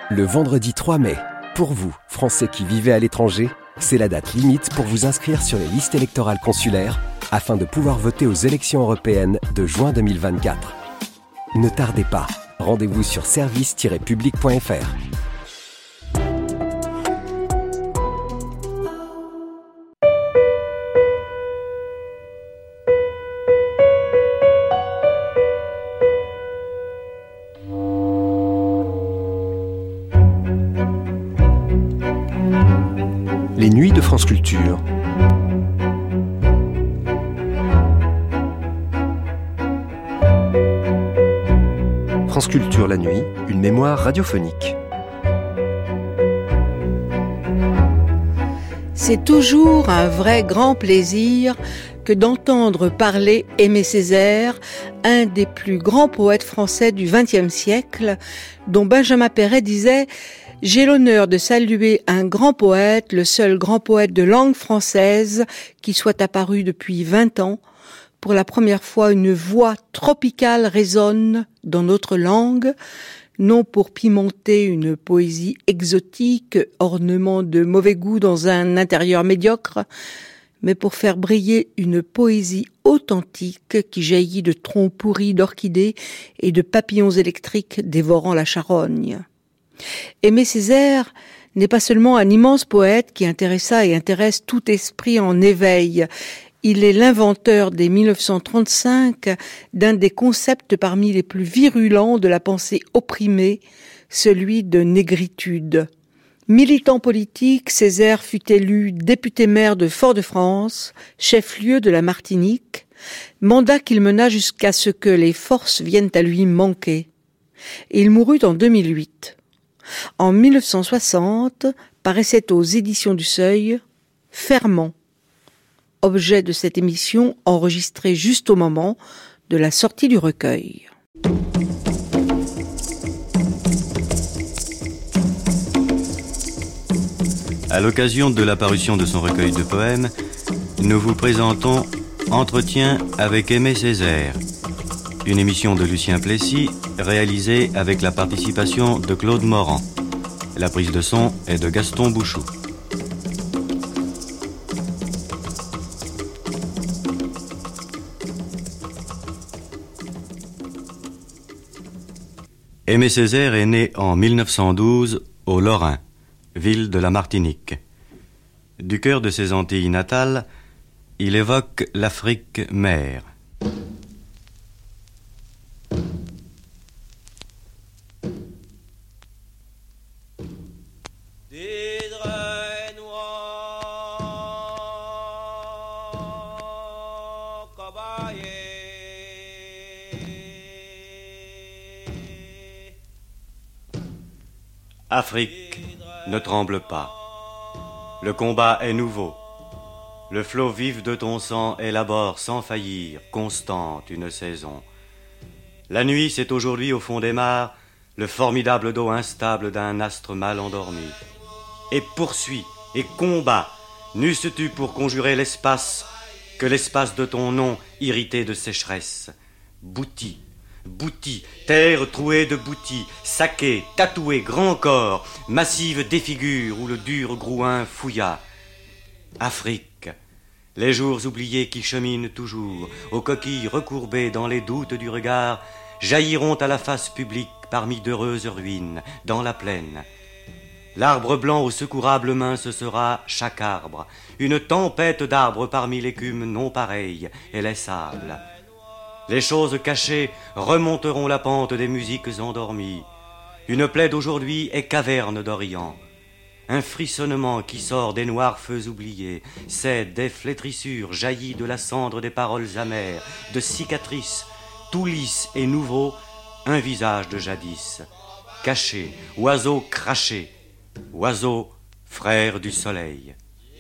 Le vendredi 3 mai, pour vous, Français qui vivez à l'étranger, c'est la date limite pour vous inscrire sur les listes électorales consulaires afin de pouvoir voter aux élections européennes de juin 2024. Ne tardez pas, rendez-vous sur service-public.fr. Les nuits de France Culture. France Culture la nuit, une mémoire radiophonique. C'est toujours un vrai grand plaisir que d'entendre parler Aimé Césaire, un des plus grands poètes français du XXe siècle, dont Benjamin Péret disait « J'ai l'honneur de saluer un grand poète, le seul grand poète de langue française qui soit apparu depuis 20 ans. Pour la première fois, une voix tropicale résonne dans notre langue, non pour pimenter une poésie exotique, ornement de mauvais goût dans un intérieur médiocre, mais pour faire briller une poésie authentique qui jaillit de troncs pourris d'orchidées et de papillons électriques dévorant la charogne. Aimé Césaire n'est pas seulement un immense poète qui intéressa et intéresse tout esprit en éveil. Il est l'inventeur dès 1935 d'un des concepts parmi les plus virulents de la pensée opprimée, celui de négritude. Militant politique, Césaire fut élu député-maire de Fort-de-France, chef-lieu de la Martinique, mandat qu'il mena jusqu'à ce que les forces viennent à lui manquer. Et il mourut en 2008. En 1960, paraissait aux éditions du Seuil « Ferment », objet de cette émission enregistrée juste au moment de la sortie du recueil. À l'occasion de la parution de son recueil de poèmes, nous vous présentons Entretien avec Aimé Césaire, une émission de Lucien Plessis réalisée avec la participation de Claude Morand. La prise de son est de Gaston Bouchou. Aimé Césaire est né en 1912 au Lorrain, ville de la Martinique. Du cœur de ses Antilles natales, il évoque l'Afrique mère. Afrique, ne tremble pas. Le combat est nouveau. Le flot vif de ton sang élabore sans faillir, constante, une saison. La nuit, c'est aujourd'hui au fond des mares, le formidable dos instable d'un astre mal endormi. Et poursuit, et combat, n'eusses-tu pour conjurer l'espace que l'espace de ton nom irrité de sécheresse. Bouti, Bouti, terre trouée de boutis, saquée, tatouée, grand corps, massive défigure où le dur grouin fouilla. Afrique, les jours oubliés qui cheminent toujours, aux coquilles recourbées dans les doutes du regard, jailliront à la face publique parmi d'heureuses ruines, dans la plaine. L'arbre blanc aux secourables mains ce sera chaque arbre, une tempête d'arbres parmi l'écume non pareille et les sables. Les choses cachées remonteront la pente des musiques endormies. Une plaie d'aujourd'hui est caverne d'Orient. Un frissonnement qui sort des noirs feux oubliés, c'est des flétrissures jaillies de la cendre des paroles amères, de cicatrices, tout lisse et nouveau, un visage de jadis. Caché, oiseau craché, oiseau frère du soleil.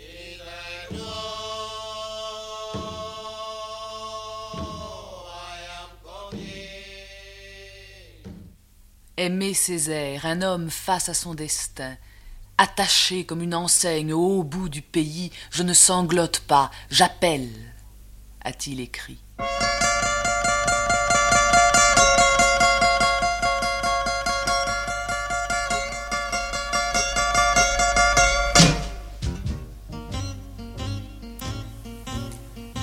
Aimé Césaire, un homme face à son destin, attaché comme une enseigne au haut bout du pays, je ne sanglote pas, j'appelle, a-t-il écrit.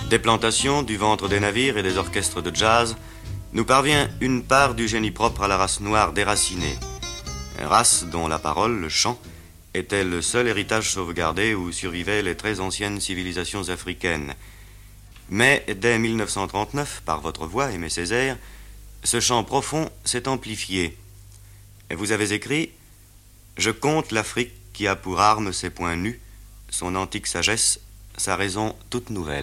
des plantations, du ventre des navires et des orchestres de jazz, nous parvient une part du génie propre à la race noire déracinée. Une race dont la parole, le chant, était le seul héritage sauvegardé où survivaient les très anciennes civilisations africaines. Mais dès 1939, par votre voix, Aimé Césaire, ce chant profond s'est amplifié. Et vous avez écrit « Je compte l'Afrique qui a pour arme ses poings nus, son antique sagesse, sa raison toute nouvelle. »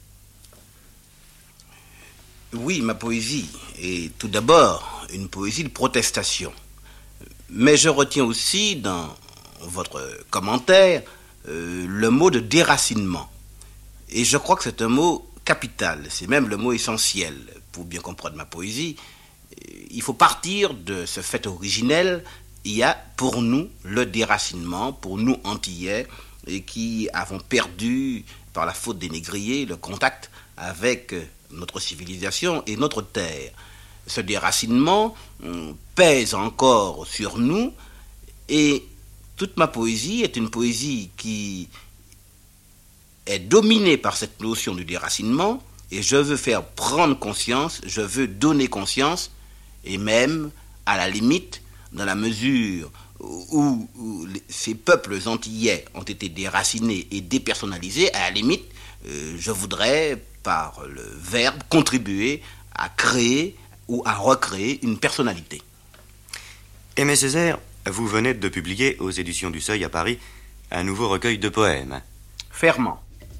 Oui, ma poésie est tout d'abord une poésie de protestation. Mais je retiens aussi dans votre commentaire le mot de déracinement. Et je crois que c'est un mot capital, c'est même le mot essentiel pour bien comprendre ma poésie. Il faut partir de ce fait originel. Il y a pour nous le déracinement, pour nous Antillais, et qui avons perdu par la faute des négriers le contact avec notre civilisation et notre terre. Ce déracinement pèse encore sur nous et toute ma poésie est une poésie qui est dominée par cette notion du déracinement et je veux faire prendre conscience, je veux donner conscience et même, à la limite, dans la mesure où ces peuples antillais ont été déracinés et dépersonnalisés, à la limite, je voudrais, par le verbe, contribuer à créer ou à recréer une personnalité. Aimé Césaire, vous venez de publier aux éditions du Seuil à Paris un nouveau recueil de poèmes. Ferment.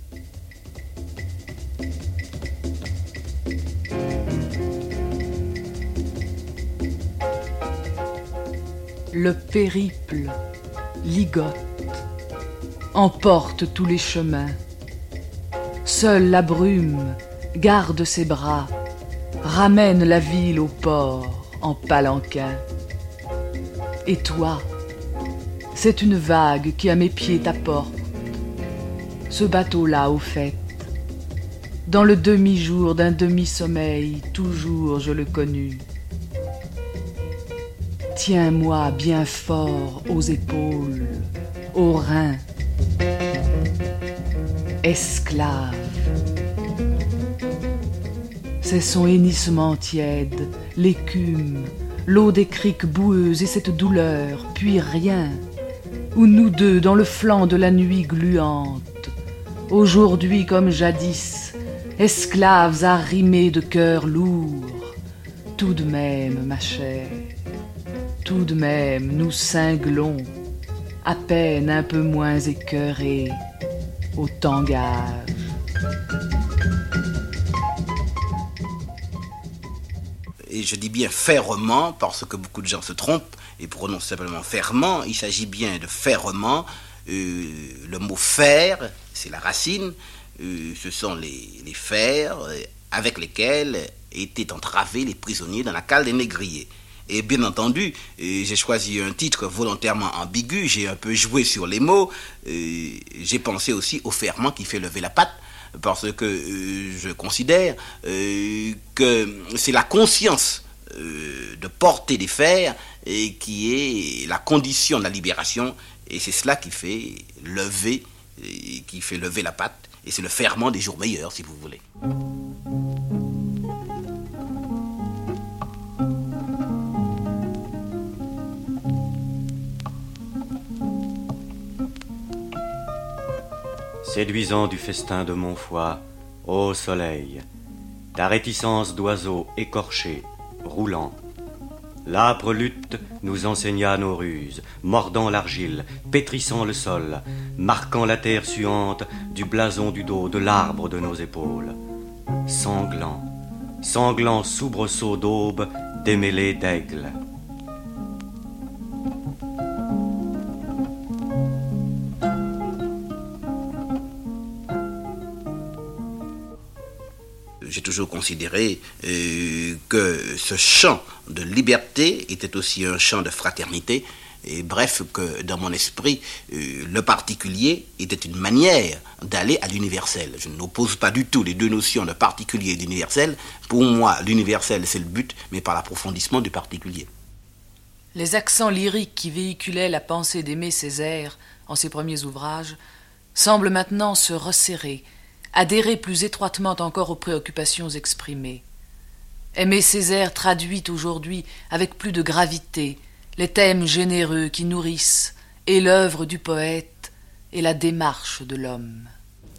Le périple ligote, emporte tous les chemins. Seule la brume garde ses bras, ramène la ville au port en palanquin. Et toi, c'est une vague qui à mes pieds t'apporte. Ce bateau-là, au fait, dans le demi-jour d'un demi-sommeil, toujours je le connus. Tiens-moi bien fort aux épaules, aux reins. Esclave. C'est son hennissement tiède, l'écume, l'eau des criques boueuses et cette douleur, puis rien, où nous deux dans le flanc de la nuit gluante, aujourd'hui comme jadis, esclaves arrimés de cœurs lourds, tout de même, ma chère, tout de même nous cinglons, à peine un peu moins écœurés, au tangage. Et je dis bien ferrement parce que beaucoup de gens se trompent et prononcent simplement ferment. Il s'agit bien de ferrement. Le mot fer, c'est la racine. Ce sont les fers avec lesquels étaient entravés les prisonniers dans la cale des négriers. Et bien entendu, j'ai choisi un titre volontairement ambigu, j'ai un peu joué sur les mots, j'ai pensé aussi au ferment qui fait lever la patte, parce que je considère que c'est la conscience de porter des fers et qui est la condition de la libération, et c'est cela qui fait lever la patte, et c'est le ferment des jours meilleurs, si vous voulez. Séduisant du festin de mon foie, ô soleil, ta réticence d'oiseau écorché, roulant. L'âpre lutte nous enseigna nos ruses, mordant l'argile, pétrissant le sol, marquant la terre suante du blason du dos, de l'arbre de nos épaules. Sanglant, sanglant soubresaut d'aube, démêlé d'aigle. J'ai toujours considéré que ce chant de liberté était aussi un chant de fraternité. Et bref, que dans mon esprit, le particulier était une manière d'aller à l'universel. Je n'oppose pas du tout les deux notions de particulier et d'universel. Pour moi, l'universel, c'est le but, mais par l'approfondissement du particulier. Les accents lyriques qui véhiculaient la pensée d'Aimé Césaire en ses premiers ouvrages semblent maintenant se resserrer, adhérer plus étroitement encore aux préoccupations exprimées. Aimé Césaire traduit aujourd'hui avec plus de gravité les thèmes généreux qui nourrissent et l'œuvre du poète et la démarche de l'homme.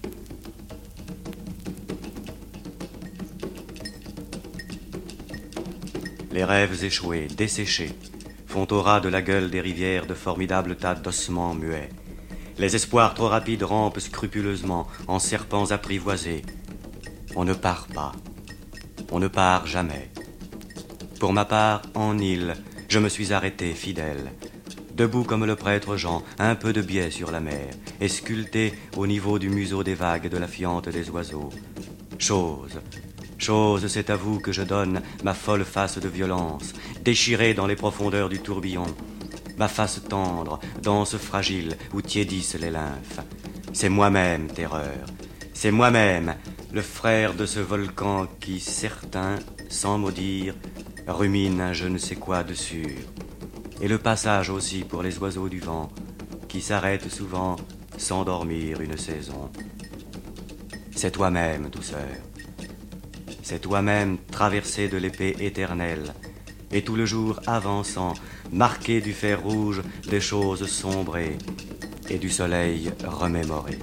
Les rêves échoués, desséchés, font au ras de la gueule des rivières de formidables tas d'ossements muets. Les espoirs trop rapides rampent scrupuleusement en serpents apprivoisés. On ne part pas. On ne part jamais. Pour ma part, en île, je me suis arrêté fidèle. Debout comme le prêtre Jean, un peu de biais sur la mer, et sculpté au niveau du museau des vagues et de la fiente des oiseaux. Chose, c'est à vous que je donne ma folle face de violence, déchirée dans les profondeurs du tourbillon. Ma face tendre, danse fragile où tiédissent les lymphes. C'est moi-même, terreur. C'est moi-même, le frère de ce volcan qui, certain, sans maudire, rumine un je ne sais quoi de sûr. Et le passage aussi pour les oiseaux du vent, qui s'arrêtent souvent sans dormir une saison. C'est toi-même, douceur. C'est toi-même traversé de l'épée éternelle, et tout le jour avançant, marqué du fer rouge des choses sombrées, et du soleil remémoré.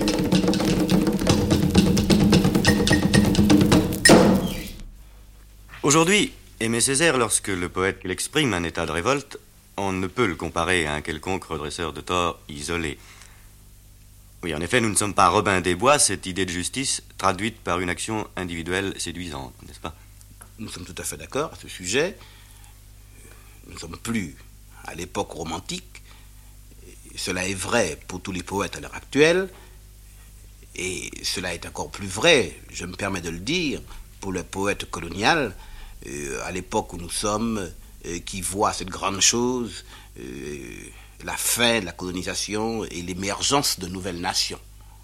Aujourd'hui, Aimé Césaire, lorsque le poète l'exprime un état de révolte, on ne peut le comparer à un quelconque redresseur de tort isolé. Oui, en effet, nous ne sommes pas Robin des Bois, cette idée de justice traduite par une action individuelle séduisante, n'est-ce pas? Nous sommes tout à fait d'accord à ce sujet. Nous ne sommes plus à l'époque romantique. Et cela est vrai pour tous les poètes à l'heure actuelle. Et cela est encore plus vrai, je me permets de le dire, pour le poète colonial, à l'époque où nous sommes, qui voit cette grande chose, la fin de la colonisation et l'émergence de nouvelles nations.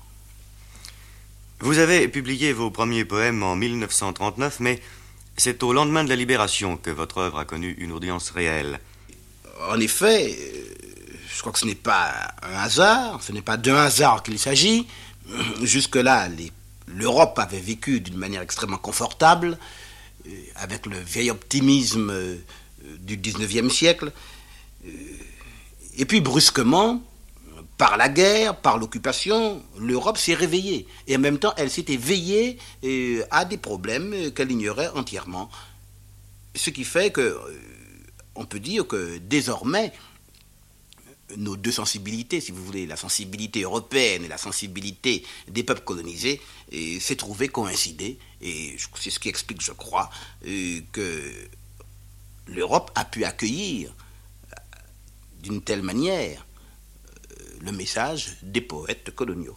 Vous avez publié vos premiers poèmes en 1939, mais c'est au lendemain de la Libération que votre œuvre a connu une audience réelle. En effet, je crois que ce n'est pas un hasard, ce n'est pas d'un hasard qu'il s'agit. Jusque-là, l'Europe avait vécu d'une manière extrêmement confortable, avec le vieil optimisme du 19e siècle. Et puis brusquement, par la guerre, par l'occupation, l'Europe s'est réveillée. Et en même temps, elle s'est éveillée à des problèmes qu'elle ignorait entièrement. Ce qui fait que, on peut dire que désormais, nos deux sensibilités, si vous voulez, la sensibilité européenne et la sensibilité des peuples colonisés, s'est trouvée coïncider. Et c'est ce qui explique, je crois, que l'Europe a pu accueillir d'une telle manière le message des poètes coloniaux.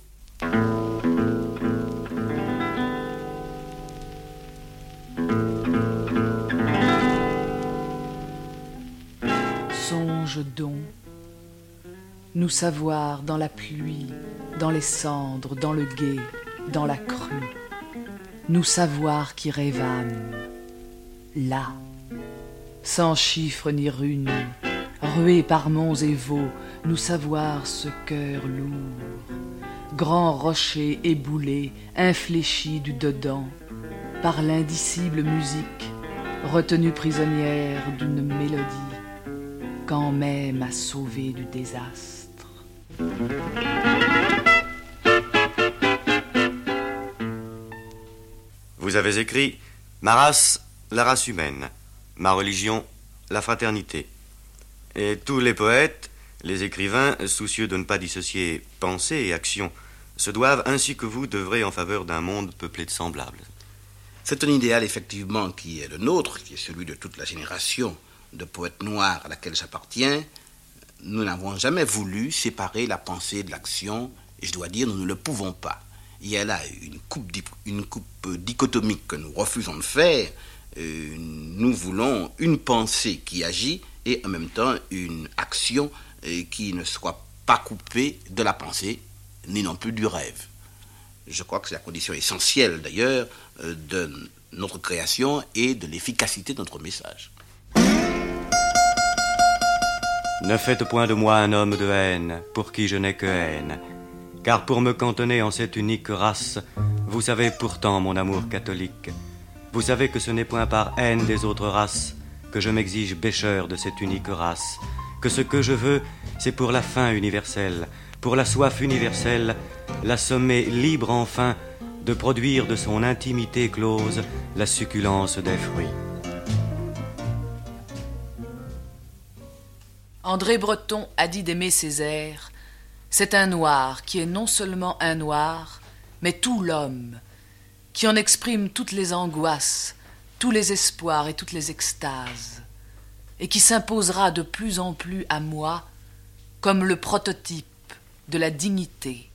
Songe donc, nous savoir dans la pluie, dans les cendres, dans le gué, dans la crue, nous savoir qui rêvâmes, là, sans chiffre ni rune, rués par monts et vaux, nous savoir ce cœur lourd, grand rocher éboulé, infléchi du dedans, par l'indicible musique, retenue prisonnière d'une mélodie, quand même à sauver du désastre. Vous avez écrit « Ma race, la race humaine. Ma religion, la fraternité. » Et tous les poètes, les écrivains, soucieux de ne pas dissocier pensée et action, se doivent, ainsi que vous, d'œuvrer en faveur d'un monde peuplé de semblables. C'est un idéal, effectivement, qui est le nôtre, qui est celui de toute la génération de poètes noirs à laquelle j'appartiens. Nous n'avons jamais voulu séparer la pensée de l'action, et je dois dire, nous ne le pouvons pas. Il y a là une coupe dichotomique que nous refusons de faire. Nous voulons une pensée qui agit et en même temps une action qui ne soit pas coupée de la pensée, ni non plus du rêve. Je crois que c'est la condition essentielle, d'ailleurs, de notre création et de l'efficacité de notre message. Ne faites point de moi un homme de haine, pour qui je n'ai que haine. Car pour me cantonner en cette unique race, Vous savez pourtant mon amour catholique. Vous savez que ce n'est point par haine des autres races que je m'exige bêcheur de cette unique race, que ce que je veux, c'est pour la faim universelle, pour la soif universelle, l'assommer libre enfin de produire de son intimité close la succulence des fruits. André Breton a dit d'Aimé Césaire, c'est un noir qui est non seulement un noir, mais tout l'homme, qui en exprime toutes les angoisses, tous les espoirs et toutes les extases, et qui s'imposera de plus en plus à moi comme le prototype de la dignité.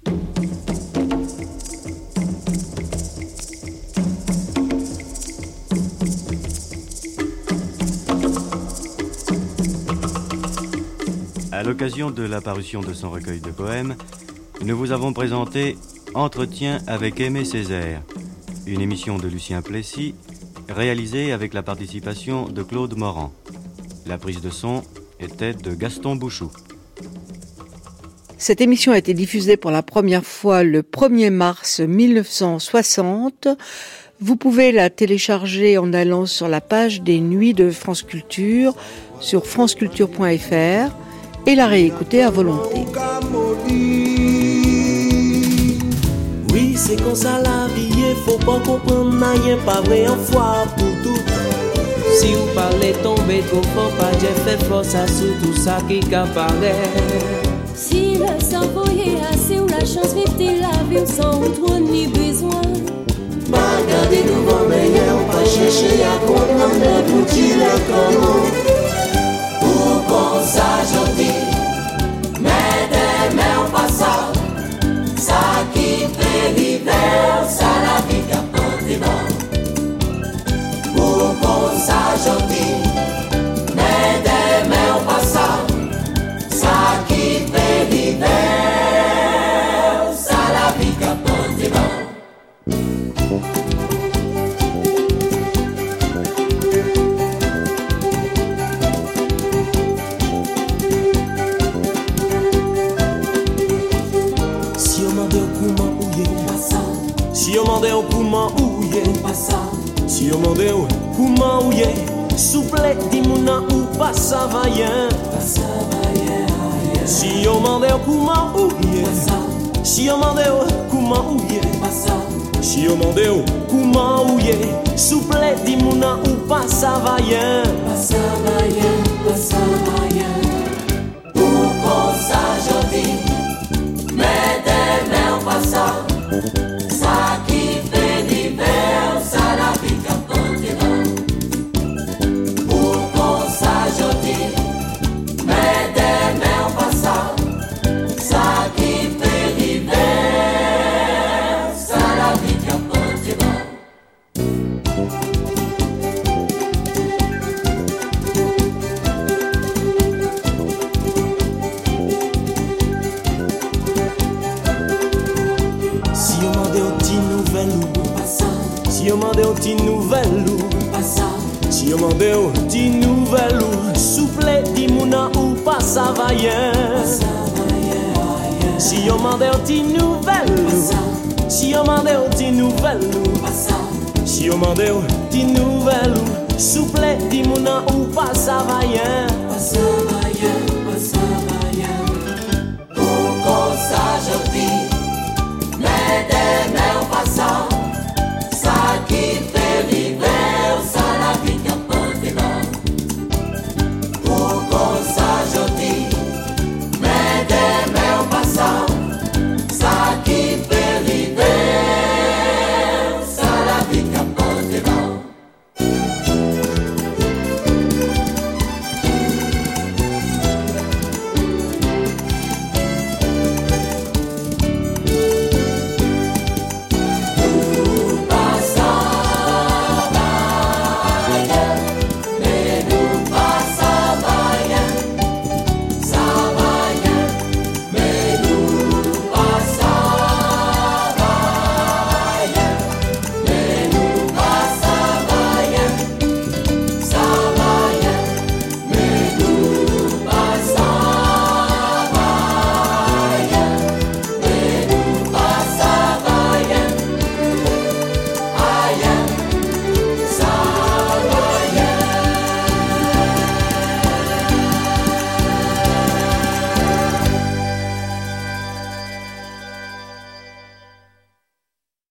À l'occasion de la parution de son recueil de poèmes, nous vous avons présenté Entretien avec Aimé Césaire, une émission de Lucien Plessis, réalisée avec la participation de Claude Morand. La prise de son était de Gaston Bouchou. Cette émission a été diffusée pour la première fois le 1er mars 1960. Vous pouvez la télécharger en allant sur la page des Nuits de France Culture sur franceculture.fr et la réécouter à volonté. Oui, c'est comme ça la vie, faut pas comprendre rien, pas vrai en foi pour tout. Si vous parlez tomber trop fort, pas j'ai fait force à tout ça qui apparaît. Si le cerveau est assez ou la chance vite la vie sans trop ni besoin. Pas garder devant meilleur, pas chercher à comprendre pour dire comment. Pour qu'on s'ajoute, mais des mains pas ça. Ça qui fait l'hiver, ça la vie qui a pas de pour qu'on s'ajoute, mais des mains pas ça. Ça qui fait l'hiver, ça la vie qui a pas de Si yo mande au comment ouye, si yo mande au comment ouye, souple di mouna ou pas ça va yen. Si yo mande au comment ouye, si yo mande au comment ouye, si yo mande au comment ouye, souple di mouna ou pas ça va yen. Pour qu'on s'ajoute, mais des mains pas ça. Ça qui fait l'hiver, ça la vie qui a pour qu'on s'ajoute, mais des mains pas ça. Ça qui fait l'hiver, ça la vie qui a Si yo mande ou ti nouvel ou, si yo mande ou ti nouvel ou, souple di mouna ou pas ça va yen. Si yo mande ou ti nouvel ou, si yo mande ou ti nouvel ou, si yo mande ou ti nouvel ou, souple di mouna ou pas ça va yen.